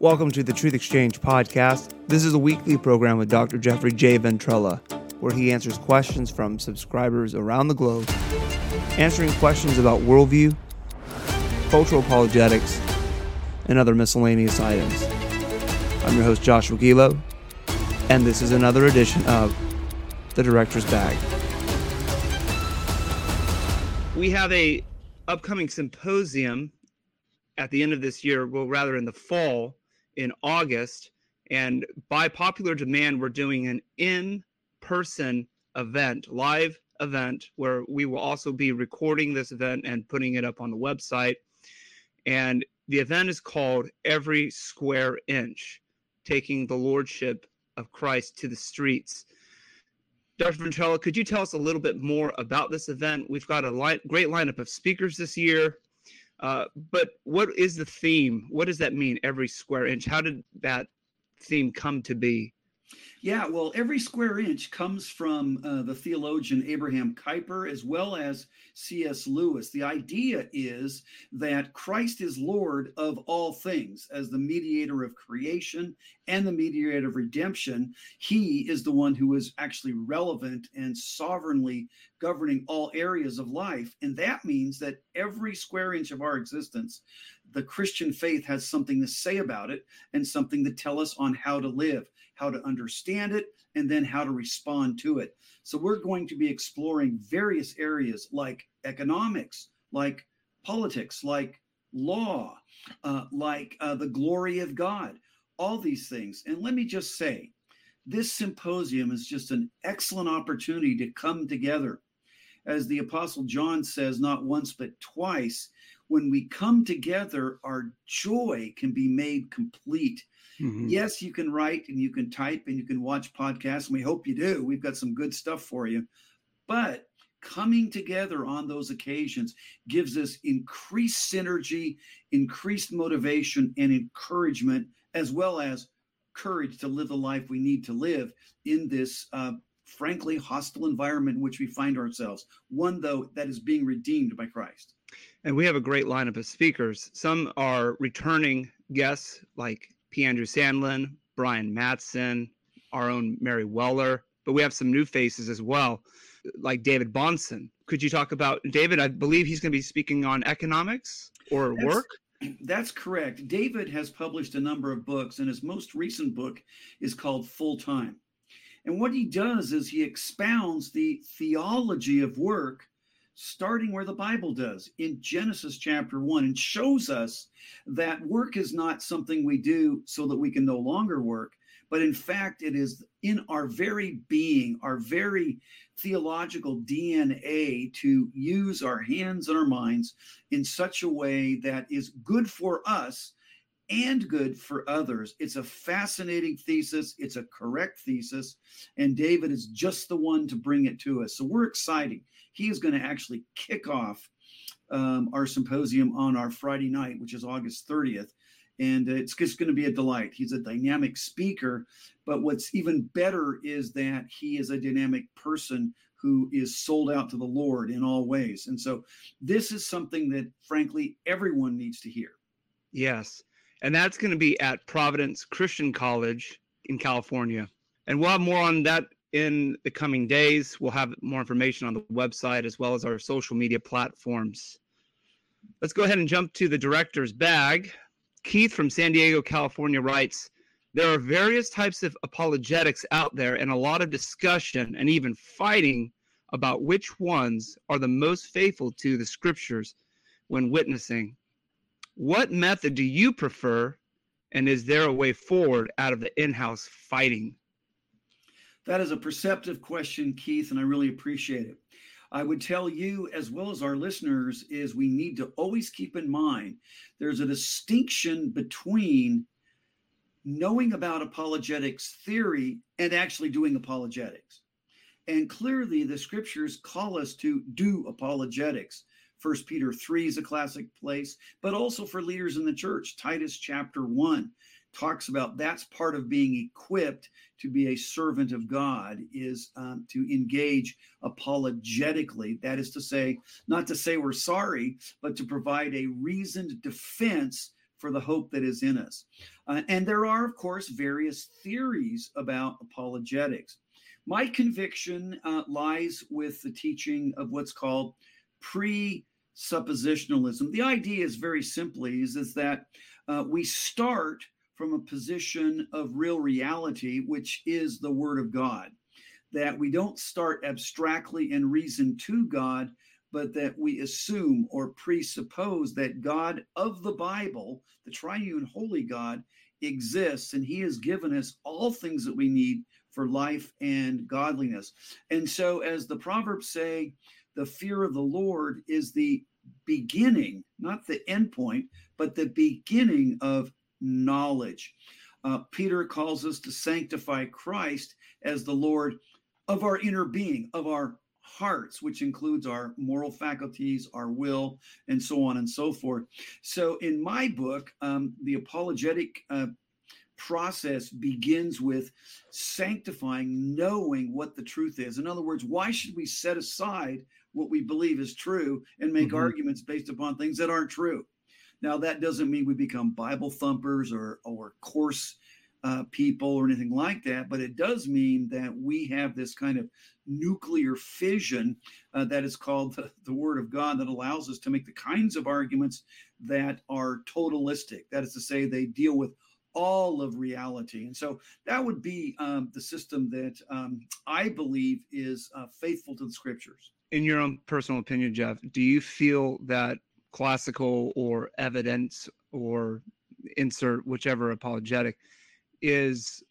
Welcome to the Truth Exchange podcast. This is a weekly program with Dr. Jeffrey J. Ventrella, where he answers questions from subscribers around the globe, answering questions about worldview, cultural apologetics, and other miscellaneous items. I'm your host, Joshua Gilo, and this is another edition of The Director's Bag. We have a upcoming symposium at the end of this year, well, rather in the fall, in August, and by popular demand, we're doing an in-person event, live event, where we will also be recording this event and putting it up on the website. And the event is called Every Square Inch, taking the Lordship of Christ to the streets. Dr. Ventrella, could you tell us a little bit more about this event? We've got a great lineup of speakers this year. But what is the theme? What does that mean, every square inch? How did that theme come to be? Yeah, well, every square inch comes from the theologian Abraham Kuyper as well as C.S. Lewis. The idea is that Christ is Lord of all things. As the mediator of creation and the mediator of redemption, he is the one who is actually relevant and sovereignly governing all areas of life. And that means that every square inch of our existence, the Christian faith has something to say about it and something to tell us on how to live, how to understand it, and then how to respond to it. So we're going to be exploring various areas like economics, like politics, like law, like the glory of God, all these things. And let me just say, this symposium is just an excellent opportunity to come together. As the Apostle John says, not once but twice, when we come together, our joy can be made complete. Mm-hmm. Yes, you can write and you can type and you can watch podcasts, and we hope you do. We've got some good stuff for you. But coming together on those occasions gives us increased synergy, increased motivation, and encouragement, as well as courage to live the life we need to live in this frankly hostile environment in which we find ourselves, one, though, that is being redeemed by Christ. And we have a great lineup of speakers. Some are returning guests like P. Andrew Sandlin, Brian Mattson, our own Mary Weller, but we have some new faces as well, like David Bahnsen. Could you talk about David? I believe he's going to be speaking on economics or work. That's correct. David has published a number of books, and his most recent book is called Full Time. And what he does is he expounds the theology of work, starting where the Bible does in Genesis chapter 1, and shows us that work is not something we do so that we can no longer work, but in fact, it is in our very being, our very theological DNA to use our hands and our minds in such a way that is good for us and good for others. It's a fascinating thesis. It's a correct thesis. And David is just the one to bring it to us. So we're excited. He is going to actually kick off our symposium on our Friday night, which is August 30th. And it's just going to be a delight. He's a dynamic speaker. But what's even better is that he is a dynamic person who is sold out to the Lord in all ways. And so this is something that, frankly, everyone needs to hear. Yes. And that's going to be at Providence Christian College in California. And we'll have more on that in the coming days. We'll have more information on the website as well as our social media platforms. Let's go ahead and jump to the director's bag. Keith from San Diego, California writes, there are various types of apologetics out there and a lot of discussion and even fighting about which ones are the most faithful to the scriptures when witnessing. What method do you prefer, and is there a way forward out of the in-house fighting? That is a perceptive question, Keith, and I really appreciate it. I would tell you, as well as our listeners, is we need to always keep in mind there's a distinction between knowing about apologetics theory and actually doing apologetics. And clearly, the scriptures call us to do apologetics. 1 Peter 3 is a classic place, but also for leaders in the church. Titus chapter 1 talks about that's part of being equipped to be a servant of God is to engage apologetically. That is to say, not to say we're sorry, but to provide a reasoned defense for the hope that is in us. And there are, of course, various theories about apologetics. My conviction lies with the teaching of what's called presuppositionalism. The idea is very simply is that we start from a position of real reality, which is the Word of God, that we don't start abstractly and reason to God, but that we assume or presuppose that God of the Bible, the triune holy God, exists, and he has given us all things that we need for life and godliness. And so, as the Proverbs say, the fear of the Lord is the beginning, not the end point, but the beginning of knowledge. Peter calls us to sanctify Christ as the Lord of our inner being, of our hearts, which includes our moral faculties, our will, and so on and so forth. So in my book, the apologetic process begins with sanctifying, knowing what the truth is. In other words, why should we set aside what we believe is true and make arguments based upon things that aren't true? Now, that doesn't mean we become Bible thumpers or coarse people or anything like that, but it does mean that we have this kind of nuclear fission that is called the Word of God, that allows us to make the kinds of arguments that are totalistic. That is to say, they deal with all of reality. And so that would be the system that I believe is faithful to the Scriptures. In your own personal opinion, Jeff, do you feel that classical or evidence or insert whichever apologetic is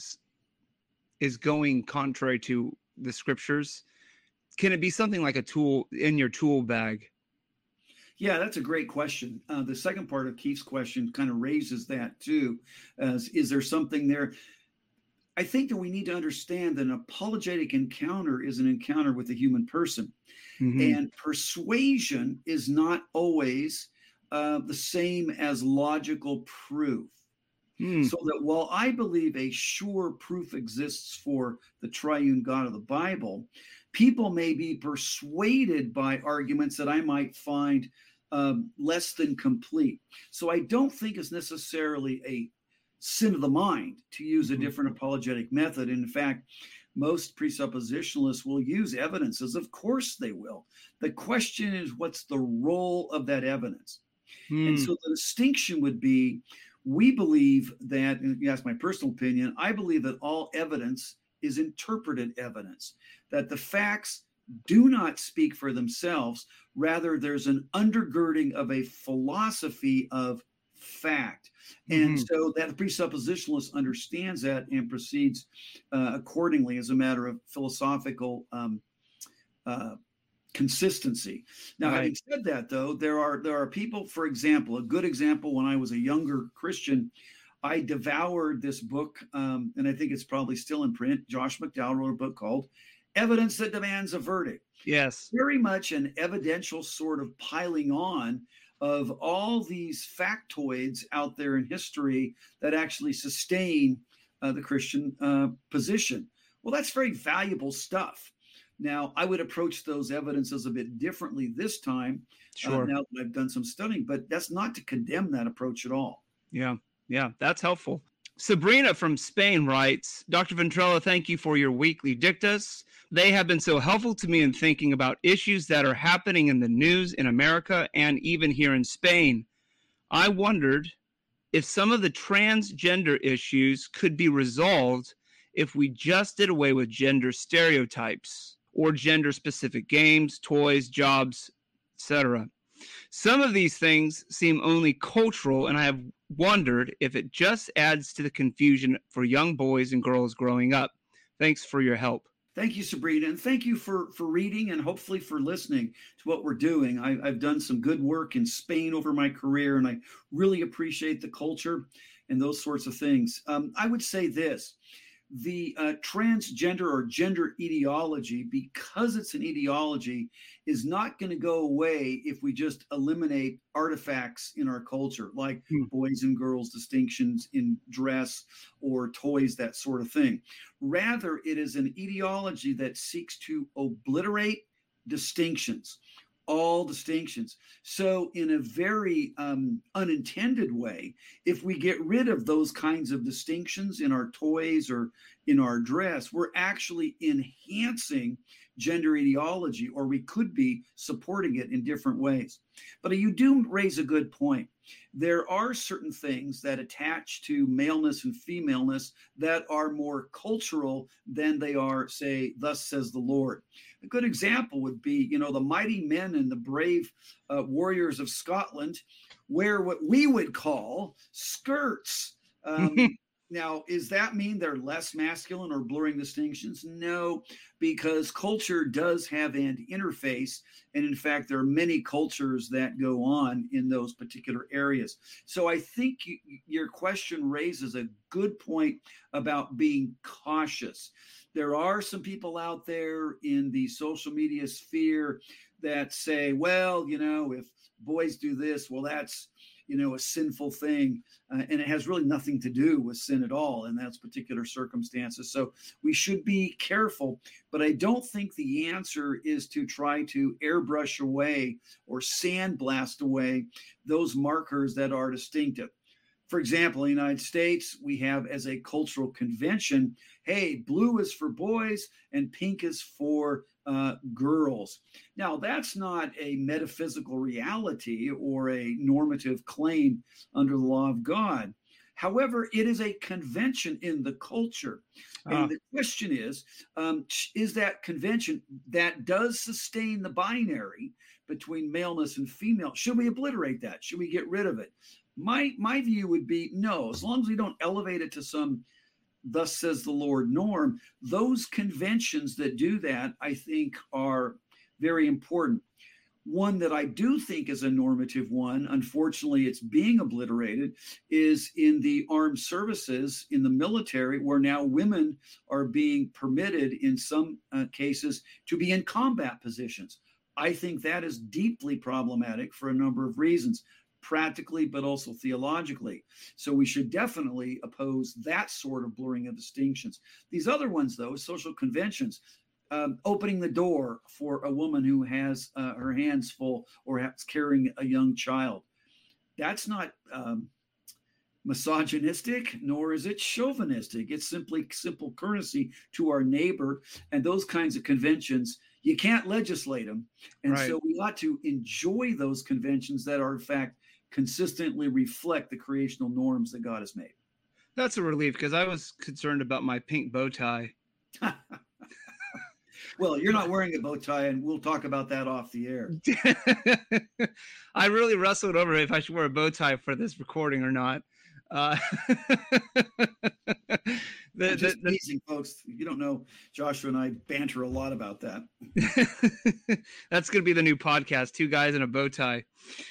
going contrary to the Scriptures? Can it be something like a tool in your tool bag? Yeah, that's a great question. The second part of Keith's question kind of raises that too. Is there something there? I think that we need to understand that an apologetic encounter is an encounter with a human person. And persuasion is not always the same as logical proof. So that while I believe a sure proof exists for the triune God of the Bible, people may be persuaded by arguments that I might find less than complete. So I don't think it's necessarily a sin of the mind to use a different apologetic method. In fact, most presuppositionalists will use evidences. Of course they will. The question is, what's the role of that evidence? And so the distinction would be, we believe that, and you ask my personal opinion, I believe that all evidence is interpreted evidence, that the facts do not speak for themselves. Rather, there's an undergirding of a philosophy of fact. And so that presuppositionalist understands that and proceeds accordingly as a matter of philosophical consistency. Now, having said that, though, there are people, for example, a good example, when I was a younger Christian, I devoured this book, and I think it's probably still in print. Josh McDowell wrote a book called Evidence That Demands a Verdict. Yes. Very much an evidential sort of piling on of all these factoids out there in history that actually sustain the Christian position. Well, that's very valuable stuff. Now, I would approach those evidences a bit differently this time, now that I've done some studying, but that's not to condemn that approach at all. Yeah, that's helpful. Sabrina from Spain writes, Dr. Ventrella, thank you for your weekly dictas. They have been so helpful to me in thinking about issues that are happening in the news in America and even here in Spain. I wondered if some of the transgender issues could be resolved if we just did away with gender stereotypes or gender-specific games, toys, jobs, etc. Some of these things seem only cultural, and I have wondered if it just adds to the confusion for young boys and girls growing up. Thanks for your help. Thank you, Sabrina, and thank you for reading and hopefully for listening to what we're doing. I've done some good work in Spain over my career, and I really appreciate the culture and those sorts of things. I would say this. The transgender or gender ideology, because it's an ideology, is not going to go away if we just eliminate artifacts in our culture, like boys and girls distinctions in dress or toys, that sort of thing. Rather, it is an ideology that seeks to obliterate distinctions, All distinctions. So, in a very unintended way, if we get rid of those kinds of distinctions in our toys or in our dress, we're actually enhancing gender ideology, or we could be supporting it in different ways. But you do raise a good point. There are certain things that attach to maleness and femaleness that are more cultural than they are, say, thus says the Lord. A good example would be, the mighty men and the brave warriors of Scotland wear what we would call skirts. Now, does that mean they're less masculine or blurring distinctions? No, because culture does have an interface. And in fact, there are many cultures that go on in those particular areas. So I think your question raises a good point about being cautious. There are some people out there in the social media sphere that say, well, if boys do this, well, that's a sinful thing. And it has really nothing to do with sin at all in those particular circumstances. So we should be careful. But I don't think the answer is to try to airbrush away or sandblast away those markers that are distinctive. For example, in the United States, we have as a cultural convention, hey, blue is for boys and pink is for girls. Now, that's not a metaphysical reality or a normative claim under the law of God. However, it is a convention in the culture. And the question is that convention that does sustain the binary between maleness and female, should we obliterate that? Should we get rid of it? My view would be no, as long as we don't elevate it to some thus says the Lord norm, those conventions that do that, I think, are very important. One that I do think is a normative one, unfortunately, it's being obliterated, is in the armed services, in the military, where now women are being permitted in some cases to be in combat positions. I think that is deeply problematic for a number of reasons, practically, but also theologically. So we should definitely oppose that sort of blurring of distinctions. These other ones, though, social conventions, opening the door for a woman who has her hands full or is carrying a young child. That's not misogynistic, nor is it chauvinistic. It's simply simple courtesy to our neighbor. And those kinds of conventions, you can't legislate them. And right. So we ought to enjoy those conventions that are, in fact, consistently reflect the creational norms that God has made. That's a relief, because I was concerned about my pink bow tie. Well, you're not wearing a bow tie, and we'll talk about that off the air. I really wrestled over if I should wear a bow tie for this recording or not. Just teasing, folks. You don't know, Joshua and I banter a lot about that. That's going to be the new podcast, Two Guys in a Bow Tie.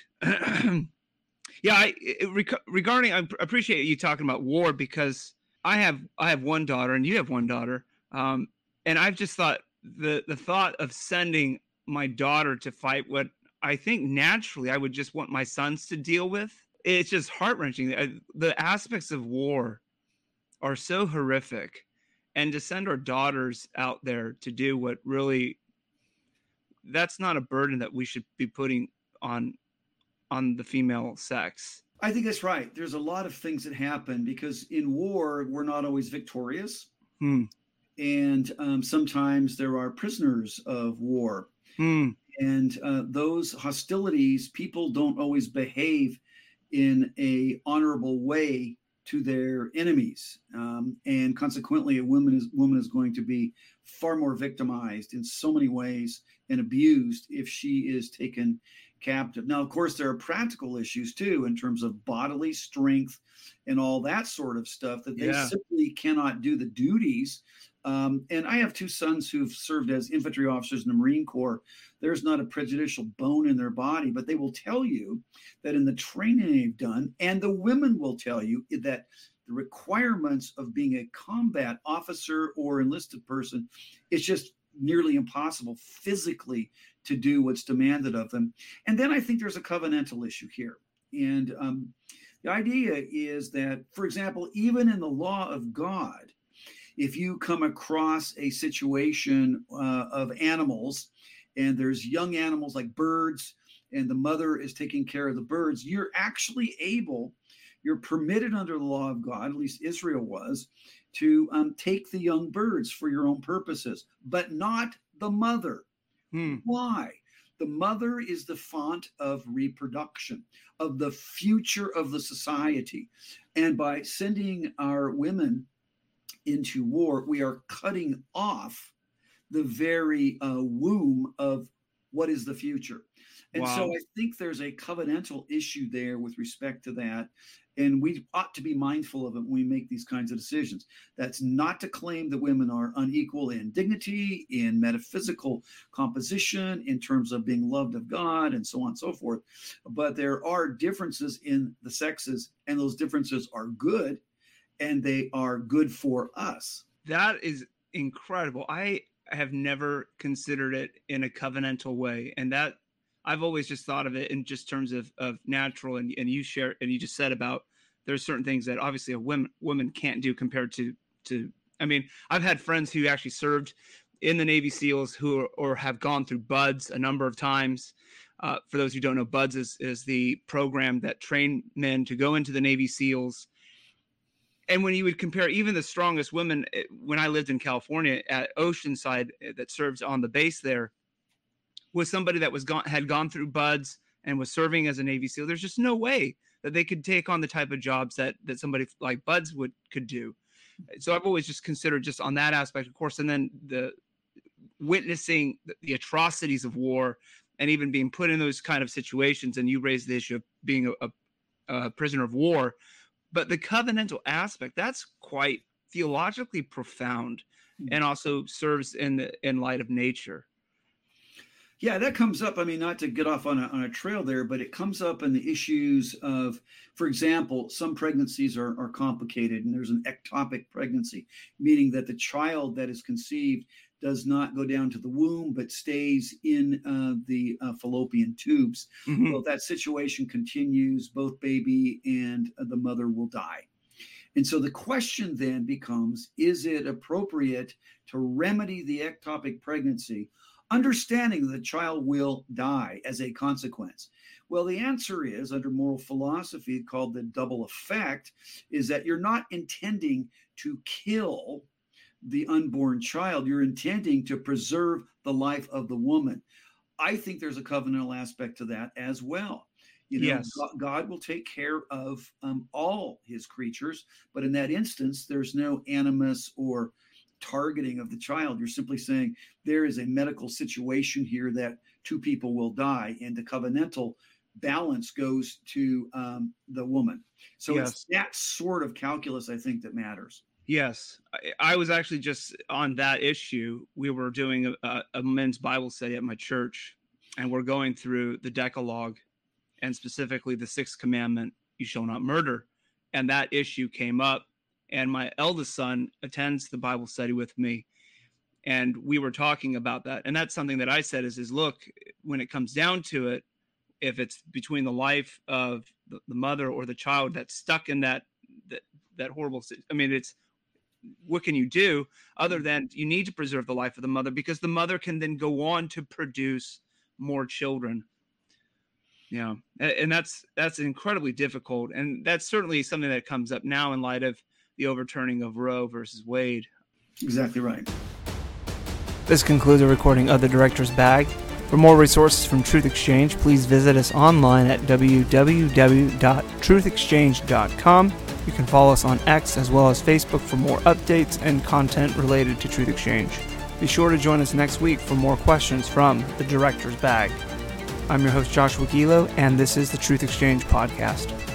Yeah, regarding, I appreciate you talking about war, because I have one daughter and you have one daughter. And I've just thought the thought of sending my daughter to fight what I think naturally I would just want my sons to deal with. It's just heart-wrenching. The aspects of war are so horrific, and to send our daughters out there to do what really, that's not a burden that we should be putting on the female sex. I think that's right. There's a lot of things that happen because in war, we're not always victorious. And sometimes there are prisoners of war. And those hostilities, people don't always behave in a honorable way to their enemies. And consequently, a woman is going to be far more victimized in so many ways and abused if she is taken captive. Now, of course, there are practical issues too, in terms of bodily strength and all that sort of stuff, that they simply cannot do the duties. And I have two sons who've served as infantry officers in the Marine Corps. There's not a prejudicial bone in their body, but they will tell you that in the training they've done, and the women will tell you that the requirements of being a combat officer or enlisted person, it's just nearly impossible physically to do what's demanded of them. And then I think there's a covenantal issue here. And the idea is that, for example, even in the law of God, if you come across a situation of animals and there's young animals like birds, and the mother is taking care of the birds, you're permitted under the law of God, at least Israel was, to take the young birds for your own purposes, but not the mother. Why? The mother is the font of reproduction, of the future of the society. And by sending our women into war, we are cutting off the very womb of what is the future. And so I think there's a covenantal issue there with respect to that. And we ought to be mindful of it when we make these kinds of decisions. That's not to claim that women are unequal in dignity, in metaphysical composition, in terms of being loved of God, and so on and so forth. But there are differences in the sexes, and those differences are good, and they are good for us. That is incredible. I have never considered it in a covenantal way. And that I've always just thought of it in just terms of natural, and you share, and you just said about there's certain things that obviously a woman can't do compared to, I mean, I've had friends who actually served in the Navy SEALs or have gone through BUDS a number of times. For those who don't know, BUDS is the program that train men to go into the Navy SEALs. And when you would compare even the strongest women, when I lived in California at Oceanside, that serves on the base there, was somebody that had gone through BUDS and was serving as a Navy SEAL, there's just no way that they could take on the type of jobs that somebody like BUDS could do. So I've always just considered just on that aspect, of course, and then the witnessing the atrocities of war and even being put in those kind of situations. And you raised the issue of being a prisoner of war, but the covenantal aspect, that's quite theologically profound and also serves in light of nature. Yeah, that comes up. I mean, not to get off on a trail there, but it comes up in the issues of, for example, some pregnancies are complicated, and there's an ectopic pregnancy, meaning that the child that is conceived does not go down to the womb, but stays in the fallopian tubes. Mm-hmm. Well, if that situation continues, both baby and the mother will die. And so the question then becomes, is it appropriate to remedy the ectopic pregnancy, understanding that the child will die as a consequence? Well, the answer is, under moral philosophy called the double effect, is that you're not intending to kill the unborn child. You're intending to preserve the life of the woman. I think there's a covenantal aspect to that as well. You know, yes. God will take care of all his creatures, but in that instance, there's no animus or targeting of the child. You're simply saying there is a medical situation here that two people will die, and the covenantal balance goes to the woman. So yes. It's that sort of calculus, I think, that matters. Yes. I was actually just on that issue. We were doing a men's Bible study at my church, and we're going through the Decalogue, and specifically the sixth commandment, you shall not murder. And that issue came up. And my eldest son attends the Bible study with me. And we were talking about that. And that's something that I said is look, when it comes down to it, if it's between the life of the mother or the child that's stuck in that horrible, I mean, it's, what can you do other than you need to preserve the life of the mother, because the mother can then go on to produce more children. Yeah. And that's incredibly difficult. And that's certainly something that comes up now in light of the overturning of Roe versus Wade. Exactly right. This concludes a recording of The Director's Bag. For more resources from Truth Exchange, please visit us online at www.truthexchange.com. You can follow us on X as well as Facebook for more updates and content related to Truth Exchange. Be sure to join us next week for more questions from The Director's Bag. I'm your host, Joshua Gilo, and this is the Truth Exchange Podcast.